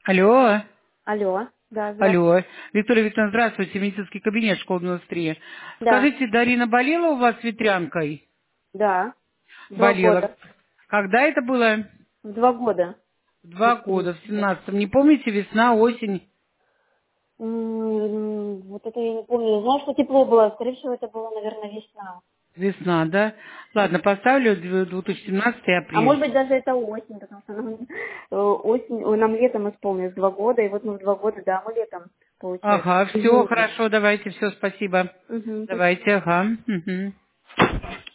Алло, Алло, да, здравствуйте. алло. Виктория Викторовна, здравствуйте, медицинский кабинет, школа 93. Да, Скажите, Дарина болела у вас ветрянкой? да, 2 года. Болела. Когда это было? 2 года. 2 года, в 17-м. Не помните, весна, осень? Вот это я не помню. Знаю, что тепло было. Скорее всего, это было, наверное, весна. Весна, да? Ладно, поставлю 2017 А может апрель. быть, даже это осень, потому что нам, нам летом исполнилось 2 года, и вот мы в 2 года, да, мы летом, получается. Ага, все, Июне. хорошо, давайте, все, спасибо. Угу. Давайте, ага. Мгм.